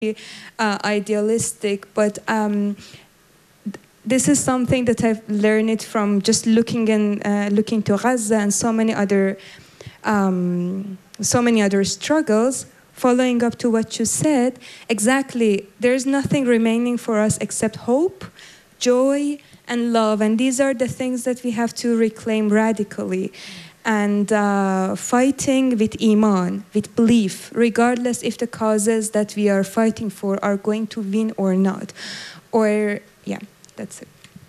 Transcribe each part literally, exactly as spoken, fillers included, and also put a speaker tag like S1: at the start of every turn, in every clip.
S1: uh, idealistic, but um, this is something that I've learned from just looking in, uh, looking to Gaza and so many other, um, so many other struggles. Following up to what you said, exactly, there's nothing remaining for us except hope, joy, and love, and these are the things that we have to reclaim radically. And uh, fighting with iman, with belief, regardless if the causes that we are fighting for are going to win or not. Or, yeah, that's it.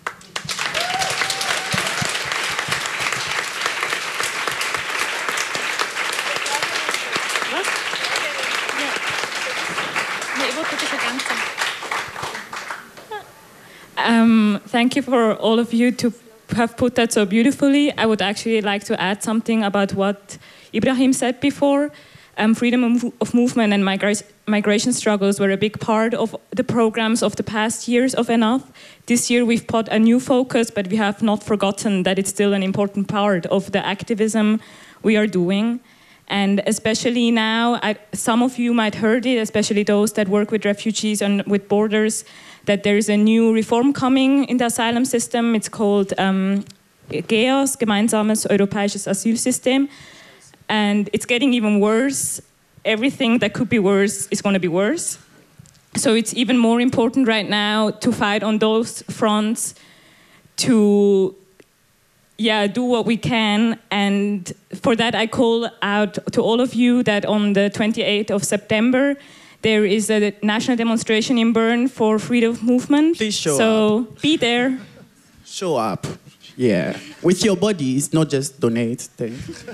S2: Um, thank you for all of you to have put that so beautifully. I would actually like to add something about what Ibrahim said before. Um, freedom of, of movement and migra migration struggles were a big part of the programs of the past years of Enough. This year we've put a new focus, but we have not forgotten that it's still an important part of the activism we are doing. And especially now, I, some of you might heard it, especially those that work with refugees and with borders, that there is a new reform coming in the asylum system. It's called um, GEAS, Gemeinsames Europäisches Asylsystem. And it's getting even worse. Everything that could be worse is going to be worse. So it's even more important right now to fight on those fronts, to yeah, do what we can. And for that, I call out to all of you that on the twenty-eighth of September, there is a national demonstration in Bern for freedom of movement.
S3: Please show
S2: so
S3: up.
S2: So be there.
S3: Show up. Yeah. With your bodies, not just donate things.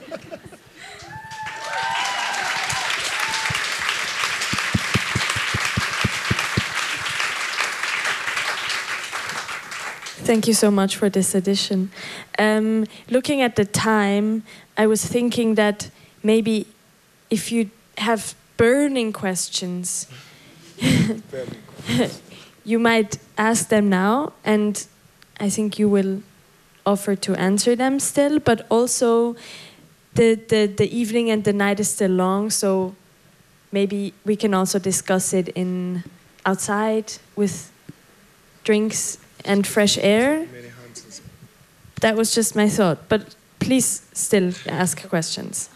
S4: Thank you so much for this edition. Um, looking at the time, I was thinking that maybe if you have burning questions, you might ask them now, and I think you will offer to answer them still, but also the, the, the evening and the night is still long, so maybe we can also discuss it in outside with drinks and fresh air. That was just my thought, but please still ask questions.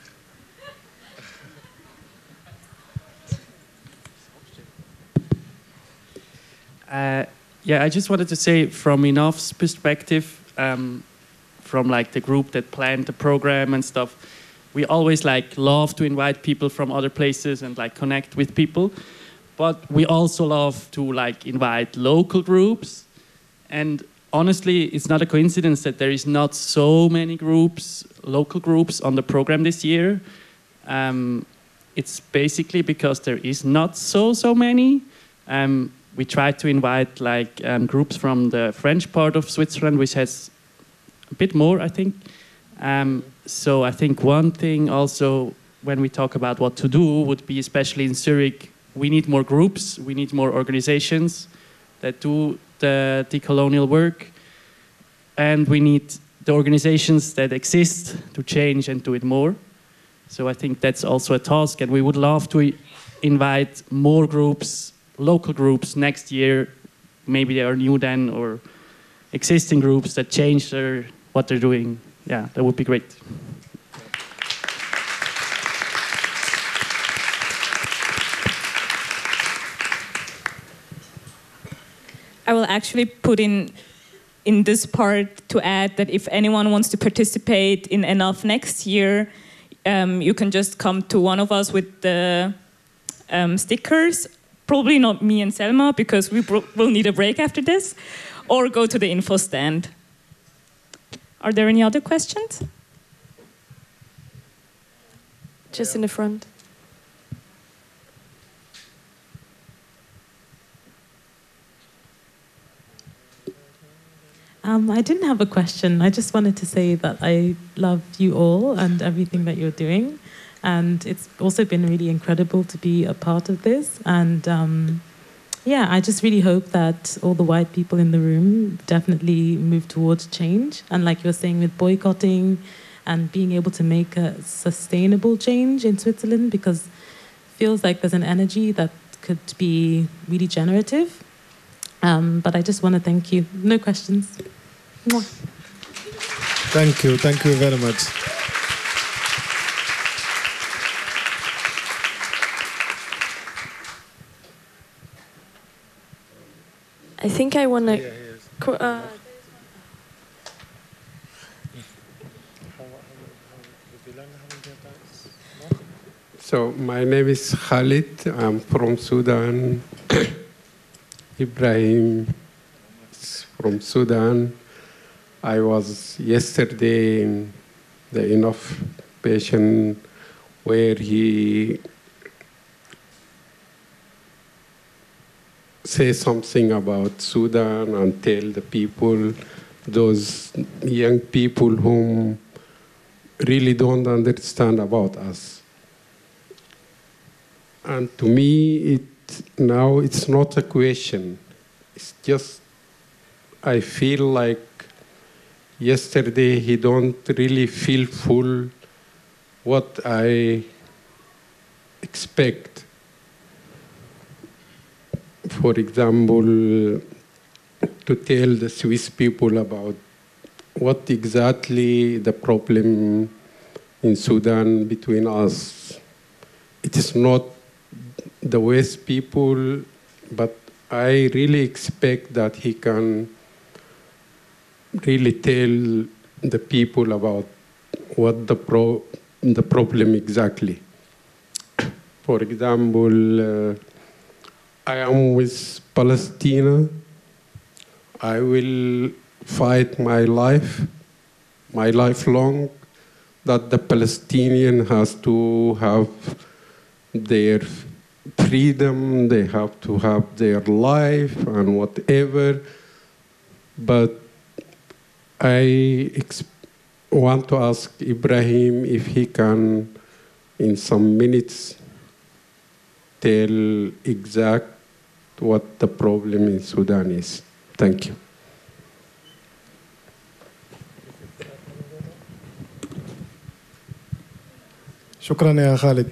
S5: Uh, yeah, I just wanted to say from Enough's perspective, um, from like the group that planned the program and stuff, we always like love to invite people from other places and like connect with people, but we also love to like invite local groups. And honestly, it's not a coincidence that there is not so many groups, local groups on the program this year. Um, it's basically because there is not so, so many. Um, we tried to invite like um, groups from the French part of Switzerland, which has a bit more, I think. Um, so I think one thing also when we talk about what to do would be, especially in Zurich, we need more groups, we need more organizations that do the decolonial work, and we need the organizations that exist to change and do it more. So I think that's also a task, and we would love to invite more groups, local groups next year. Maybe they are new then, or existing groups that change their, what they're doing. Yeah, that would be great.
S2: I will actually put in in this part to add that if anyone wants to participate in Enough next year, um, you can just come to one of us with the um, stickers. Probably not me and Selma, because we will need a break after this, or go to the info stand. Are there any other questions?
S4: Just in the front.
S6: Um, I didn't have a question. I just wanted to say that I love you all and everything that you're doing. And it's also been really incredible to be a part of this. And um, yeah, I just really hope that all the white people in the room definitely move towards change. And like you're saying with boycotting and being able to make a sustainable change in Switzerland, because it feels like there's an energy that could be really generative. Um, but I just want to thank you. No questions. Mwah.
S7: Thank you. Thank you very much.
S4: I think I want to... Yeah, uh,
S8: So my name is Khalid. I'm from Sudan. Ibrahim is from Sudan. I was yesterday in the enough patient where he say something about Sudan and tell the people, those young people whom really don't understand about us. And to me, it, now it's not a question. It's just, I feel like yesterday he don't really feel full what I expect. For example, to tell the Swiss people about what exactly the problem in Sudan between us. It is not the West people, but I really expect that he can really tell the people about what the pro the problem exactly. For example, uh, I am with Palestine. I will fight my life, my life long, that the Palestinian has to have their freedom, they have to have their life and whatever. But I want to ask Ibrahim if he can, in some minutes, tell exact what the problem in Sudan is. Thank you.
S7: شكرا يا خالد.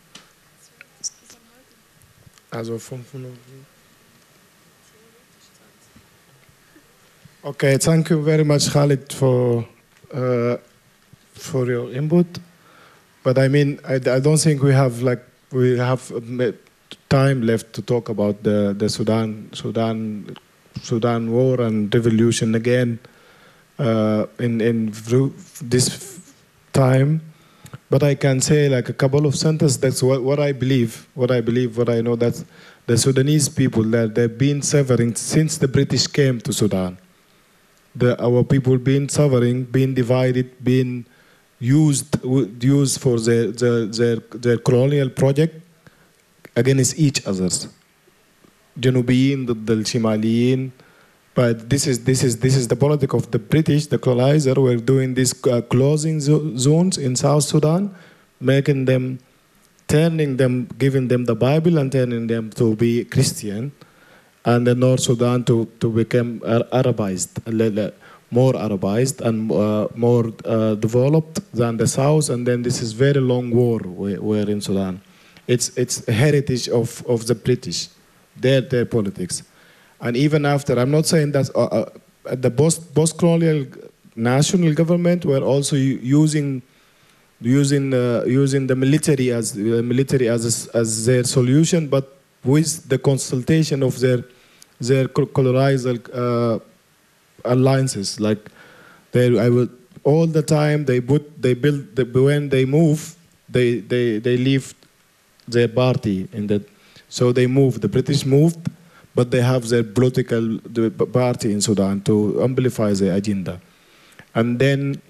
S7: Okay, thank you very much, Khalid, for uh, for your input. But I mean, I, I don't think we have like we have time left to talk about the the Sudan Sudan Sudan war and revolution again uh, in in this time. But I can say like a couple of sentences. That's what, what I believe. What I believe. What I know that the Sudanese people that they've been suffering since the British came to Sudan. The, our people been suffering, being divided, being used used for their their their, their colonial project against each others. Janubiyin ضد الشماليين. But this is this is this is the politics of the British, the colonizer. Were doing these uh, closing zo zones in South Sudan, making them, turning them, giving them the Bible and turning them to be Christian, and the North Sudan to to become Arabized, more Arabized and uh, more uh, developed than the South. And then this is very long war we're in Sudan. It's it's a heritage of of the British, their their politics. And even after, I'm not saying that uh, uh, the post, post-colonial national government were also using using uh, using the military as uh, military as a, as their solution, but with the consultation of their their colonizer uh, alliances. Like they, I would all the time they put they build the, when they move they they they leave their party in that. So they moved. The British moved. But they have their political the party in Sudan to amplify their agenda, and then,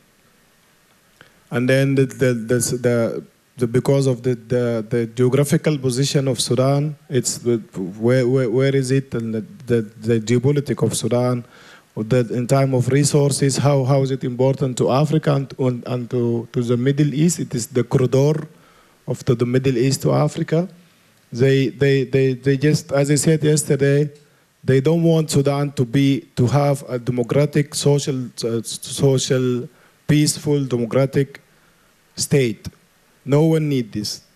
S7: and then the the the, the, the because of the, the the geographical position of Sudan, it's where where, where is it, and the, the the geopolitics of Sudan, that in time of resources, how how is it important to Africa and, and to to the Middle East? It is the corridor of the, the Middle East to Africa. They, they, they, they just, as I said yesterday, they don't want Sudan to be, to have a democratic, social, uh, social, peaceful, democratic state. No one needs this.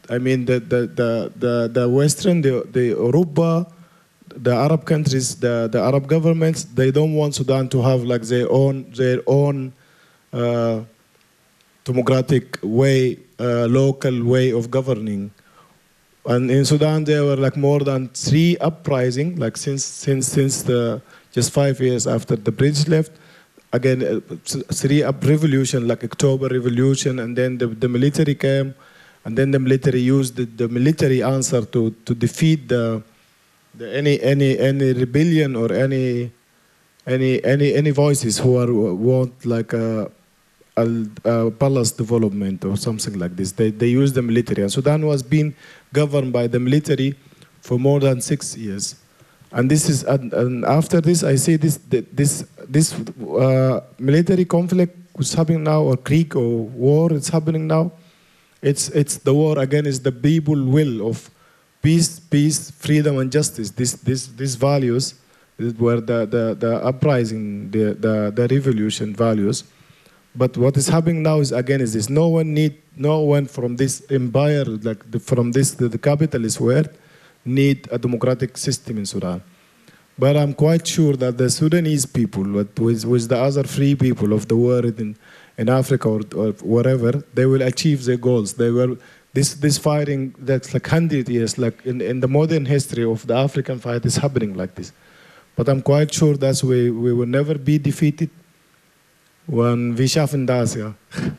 S7: I mean, the the the the, the Western, the the Europa, the Arab countries, the, the Arab governments, they don't want Sudan to have like their own their own uh, democratic way, uh, local way of governing. And in Sudan, there were like more than three uprising, like since since since the just five years after the British left. Again, uh, three up revolution, like October Revolution, and then the, the military came, and then the military used the, the military answer to to defeat the, the any any any rebellion or any any any any voices who are want like a, a, a palace development or something like this. They they use the military, and Sudan was being governed by the military for more than six years. And this is, and, and after this, I see this this this uh, military conflict is happening now, or creek or war is happening now. It's it's the war again is the people will of peace, peace, freedom, and justice. This this these values were the the, the uprising, the, the the revolution values. But what is happening now is again is this: no one need no one from this empire, like the, from this the, the capitalist world, need a democratic system in Sudan. But I'm quite sure that the Sudanese people, with, with the other free people of the world in, in Africa or, or wherever, they will achieve their goals. They will, this, this fighting that's like one hundred years, like in, in the modern history of the African fight is happening like this. But I'm quite sure that we, we will never be defeated when we schaffen das, ja.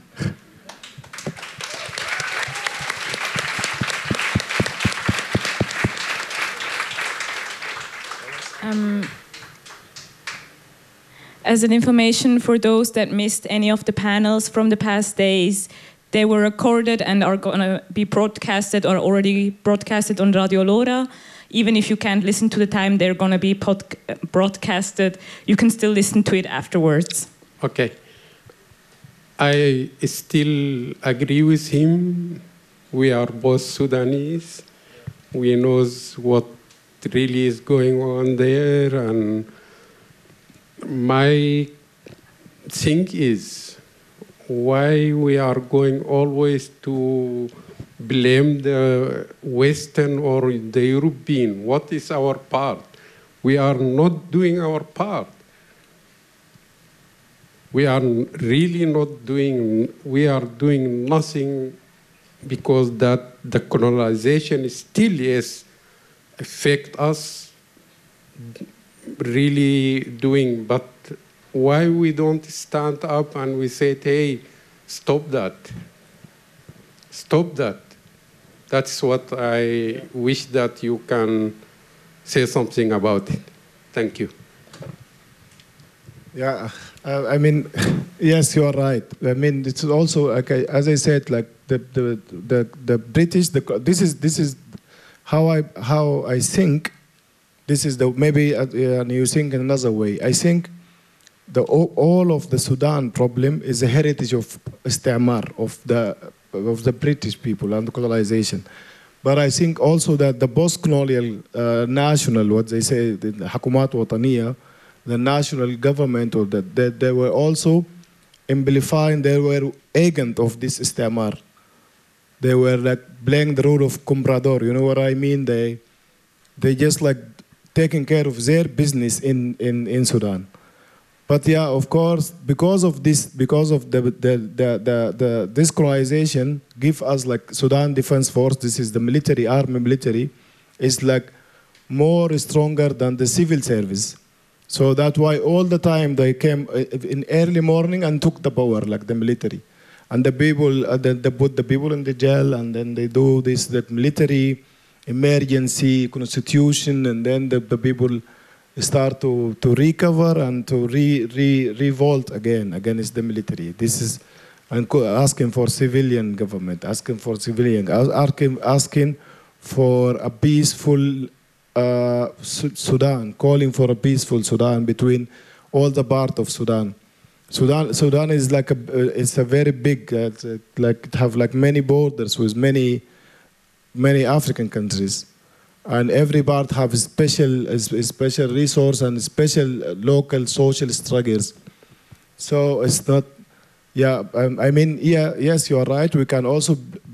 S2: Um, as an information for those that missed any of the panels from the past days, they were recorded and are going to be broadcasted or already broadcasted on Radio Lora. Even if you can't listen to the time they're going to be pod- broadcasted, you can still listen to it afterwards.
S8: Okay. I still agree with him. We are both Sudanese. We know what really is going on there, and my thing is why we are going always to blame the Western or the European. What is our part? We are not doing our part. We are really not doing, we are doing nothing, because that the colonization still is affect us really doing. But why we don't stand up and we say, hey, stop that, stop that. That's what I wish that you can say something about it. Thank you.
S7: Yeah, uh, I mean, yes, you are right. I mean, it's also, okay, as I said, like the the the, the British, the, this is this is how I how I think. This is the maybe uh, you think in another way. I think the all of the Sudan problem is a heritage of istimar, of the of the British people and the colonization. But I think also that the post-colonial uh, national, what they say, the Hakumat Wataniya, the national government, or that they, they were also amplifying, they were agent of this istimar. They were like playing the role of comprador, you know what I mean? They they just like taking care of their business in, in, in Sudan. But yeah, of course, because of this, because of the the the the, the this colonization, give us like Sudan Defense Force. This is the military army, military, is like more stronger than the civil service. So that's why all the time they came in early morning and took the power, like the military, and the people, uh, they, they put the people in the jail, and then they do this the military emergency constitution, and then the, the people start to, to recover and to re, re, revolt again against the military. This is and asking for civilian government, asking for civilian, asking, asking for a peaceful uh, Sudan, calling for a peaceful Sudan between all the part of Sudan. Sudan, Sudan is like a, it's a very big, uh, like it have like many borders with many, many African countries. And every part have special, a special resource and special local social struggles. So it's not, yeah, um, I mean, yeah, yes, you are right. We can also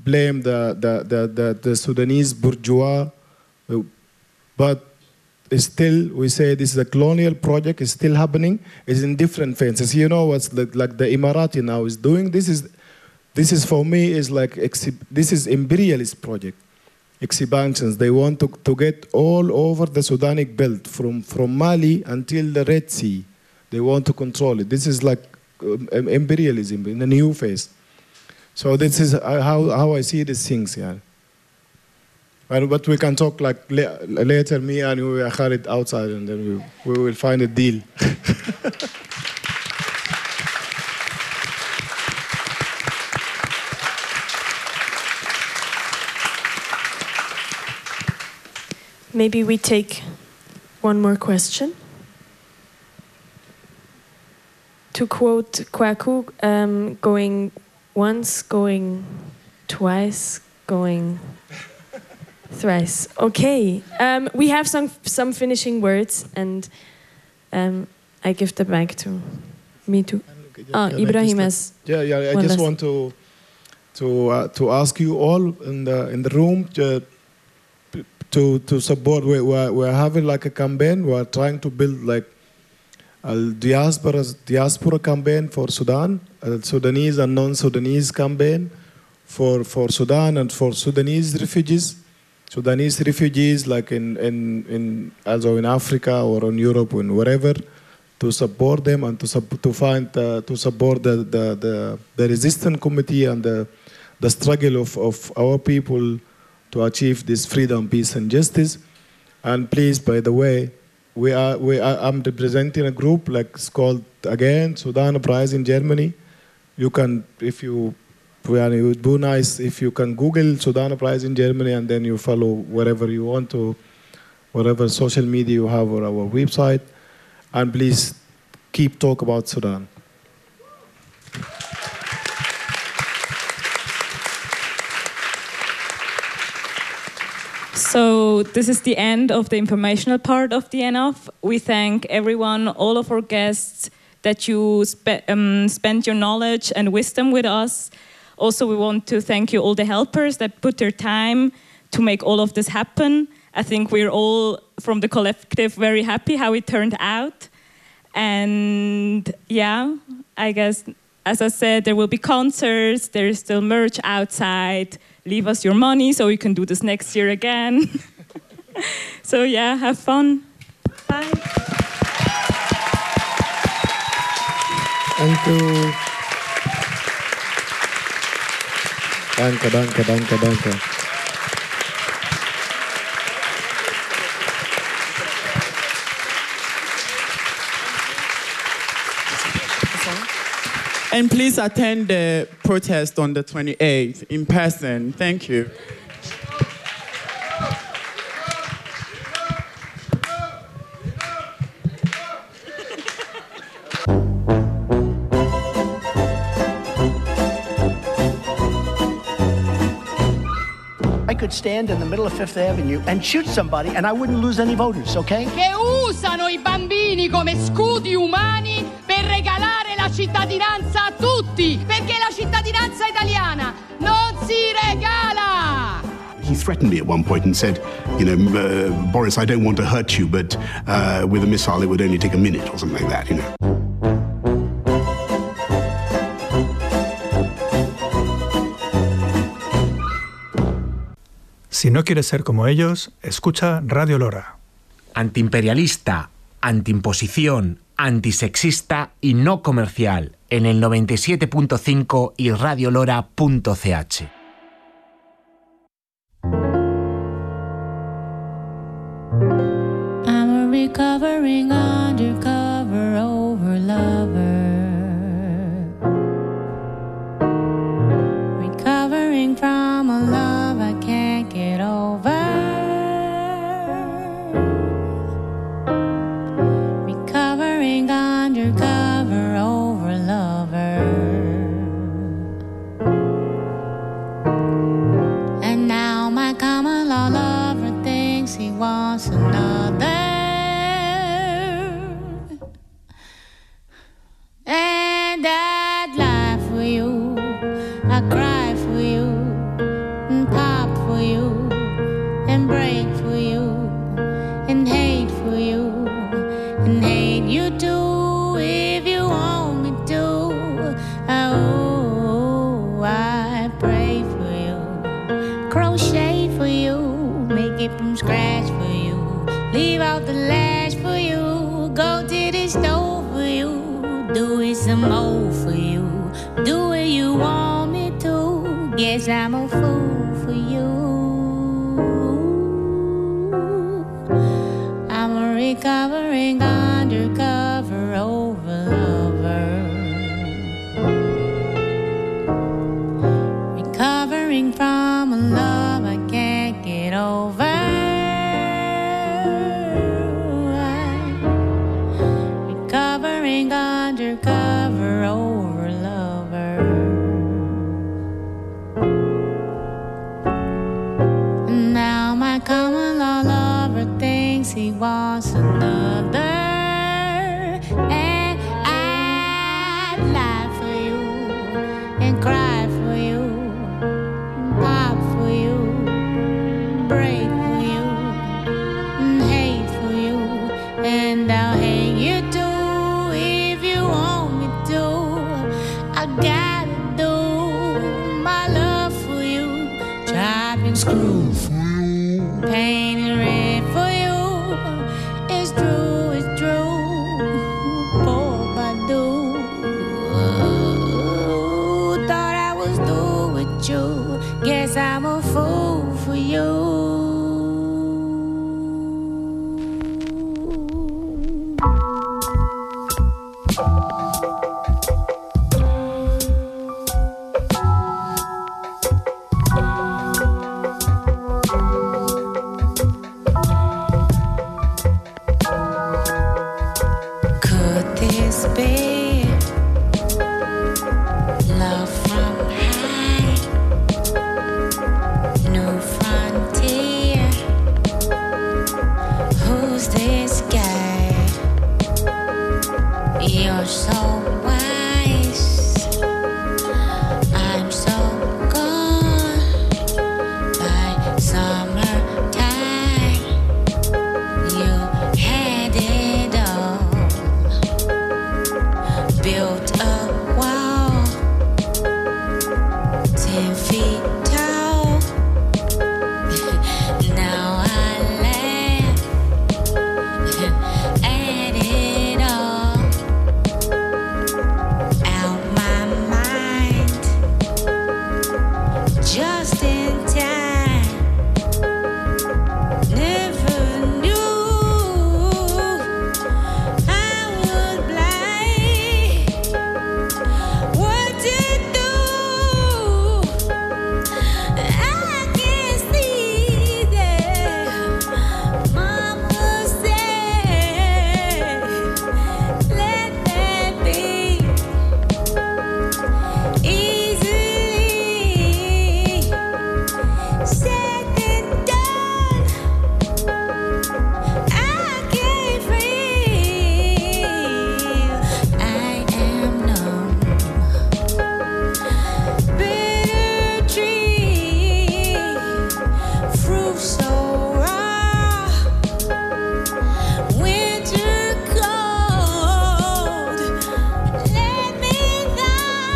S7: blame the, the, the, the, the Sudanese bourgeois, uh, but still we say this is a colonial project, it's still happening, it's in different phases. You know what's the, like the Emirati now is doing? This is, this is for me is like, this is imperialist project, expansions. They want to, to get all over the Sudanic belt from, from Mali until the Red Sea. They want to control it. This is like um, imperialism in a new phase. So this is how, how I see these things, yeah. But, but we can talk like later, me and you, Khalid outside, and then we, we will find a deal.
S4: Maybe we take one more question. To quote Kwaku, um, going once, going twice, going thrice. Okay, um, we have some some finishing words, and um, I give the mic to me too. Ah, Ibrahim has.
S7: Yeah, yeah. I just last. want to to uh, to ask you all in the in the room to to, to support. We we're, we're having like a campaign. We're trying to build like a diaspora diaspora campaign for Sudan, a Sudanese and non-Sudanese campaign for for Sudan and for Sudanese refugees. Sudanese refugees, like in, in, in also in Africa or in Europe or in wherever, to support them and to to find uh, to support the, the, the, the resistance committee and the, the struggle of, of our people to achieve this freedom, peace, and justice. And please, by the way, we are we are, I'm representing a group like it's called again Sudan Uprising Germany. You can, if you. It would be nice if you can Google Sudan Uprising Germany and then you follow wherever you want to, whatever social media you have or our website. And please keep talk about Sudan.
S2: So this is the end of the informational part of the N F. We thank everyone, all of our guests, that you spe um, spent your knowledge and wisdom with us. Also, we want to thank you all the helpers that put their time to make all of this happen. I think we're all, from the collective, very happy how it turned out. And yeah, I guess, as I said, there will be concerts, there is still merch outside. Leave us your money so we can do this next year again. So yeah, have fun. Bye.
S7: Thank you. Danke, danke, danke, danke.
S3: And please attend the protest on the twenty-eighth in person. Thank you.
S9: I could stand in the middle of Fifth Avenue and shoot somebody and I wouldn't lose any voters, okay?
S10: Che usano i bambini come scudi umani per regalare la cittadinanza a tutti, perché la cittadinanza italiana non si regala.
S11: He threatened me at one point and said, you know, uh, Boris, I don't want to hurt you, but uh, with a missile it would only take a minute or something like that, you know.
S12: Si no quieres ser como ellos, escucha Radio Lora.
S13: Antiimperialista, antiimposición, antisexista y no comercial en el noventa y siete punto cinco y radiolora punto c h.
S14: I'm a recovering undercover over lover. Recovering from a love I can't get over. Recovering undercover over lover. And now my common law lover thinks he wants another. And I'd lie for you, I cry for you, for you and hate you too if you want me to. Oh, I pray for you, crochet for you, make it from scratch for you, leave out the lash for you, go to the store for you, do it some more for you, do what you want me to. Guess I'm a fool for you. I'm a recovering undercover over lover, recovering from a love I can't get over. Recovering undercover over lover. Now my common law lover thinks he wants another, and I'd lie for you and cry for you, pop for you, break for you, and hate for you, and I'll hate you too if you want me to. I gotta do my love for you, chop and screw for you, paint and red for you. It's true, it's true. Poor Badu. Thought I was through with you. Guess I'm a fool for you. Could this be love from high, new frontier? Who's this guy? You're so wise, I'm so gone by summertime. You had it all, built a wall, ten feet tall. Now I laugh at it all, out my mind, just in time. Never knew I would blind. What to do? I can see that Mama said, let that be easily said and done. I can't feel, I am numb. Bitter tree, fruit so raw, winter cold. Let me go.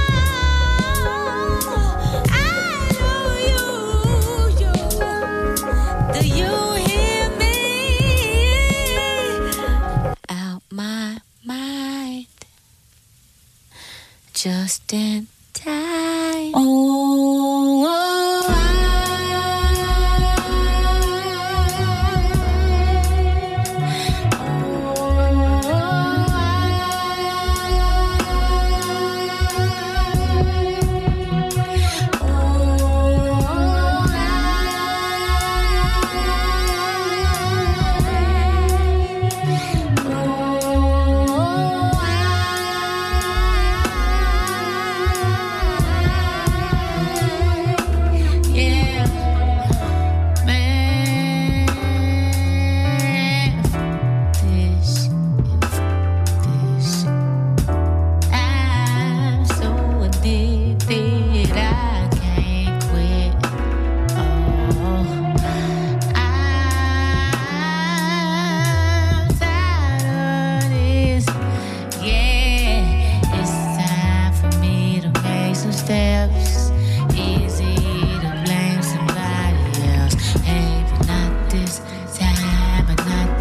S14: I know you, you. Do you hear me? Out my mind, just in time. Oh, I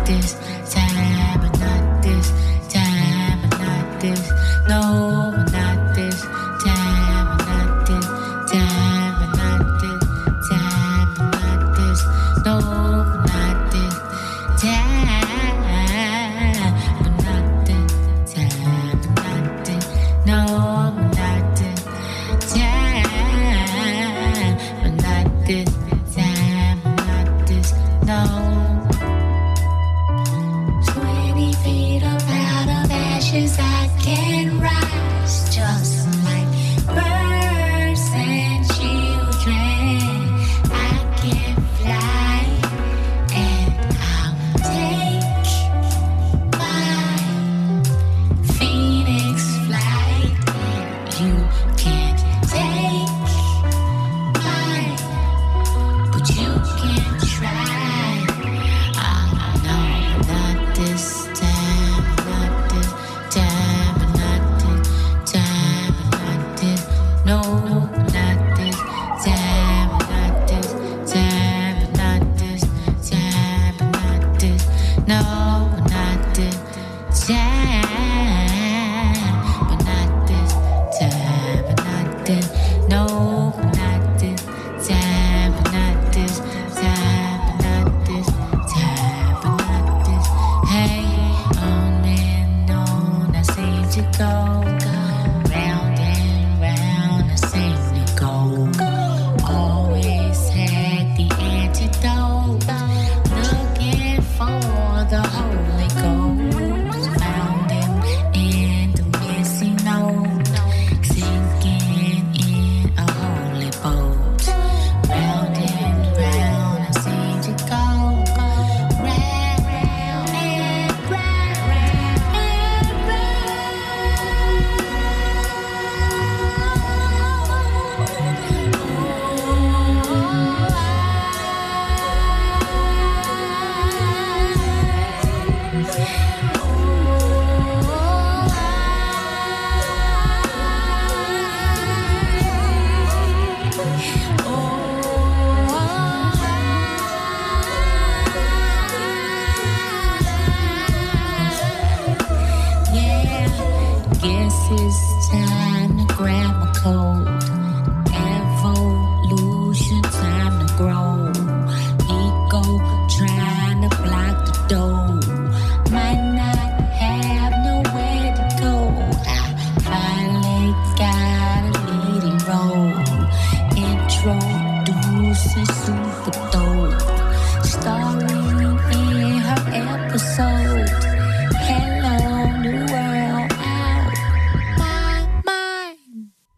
S14: this time, but not this time, but not this. No, but not this time, but not this time, but not this time, but not this. No, but not this time, but not this time, but not this. No, but not this time, but not this time, but not this. No. Twenty feet up out of ashes, I can rise just like birds and children. I can fly and I'll take my phoenix flight. You can't take mine, but you can try. Oh no, not this time, not this time, not this time, not this. No, not this time, not this time, not this time, not this. No, not this time, but not this time, but not this. No, not this time, but not this time, but not this time, but not this. Hey, on and on I seem to go, round and round I seem to go. Always had the antidote, looking for the Holy Ghost. Found him in the missing note, sinking in a holy boat. Round and round I seem to go, round, round and round, and yeah, guess it's time to grab my coat. Evolution, time to grow. Ego trying to block the door. Might not have nowhere to go. I finally got a leading role. Introducing super dope. Story in her episode. Hello, new world out my mind.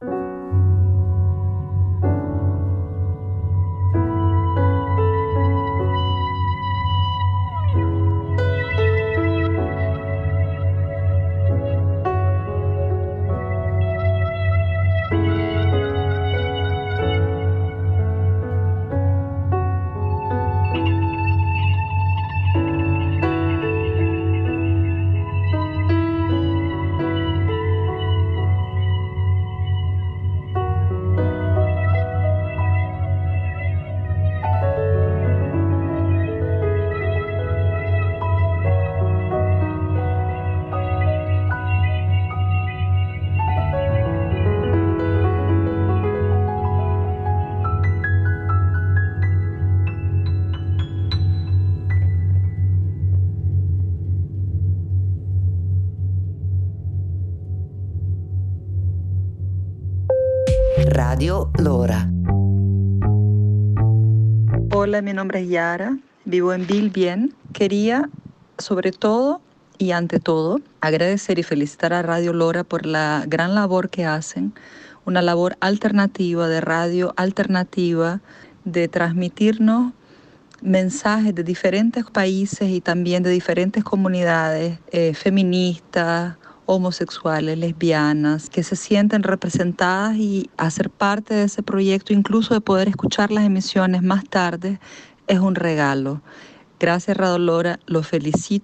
S15: Radio Lora.
S16: Hola, mi nombre es Yara, vivo en Bilbien. Quería, sobre todo y ante todo, agradecer y felicitar a Radio Lora por la gran labor que hacen, una labor alternativa, de radio alternativa, de transmitirnos mensajes de diferentes países y también de diferentes comunidades eh, feministas, homosexuales, lesbianas, que se sienten representadas, y hacer parte de ese proyecto, incluso de poder escuchar las emisiones más tarde, es un regalo. Gracias, Radio Lora, los felicito.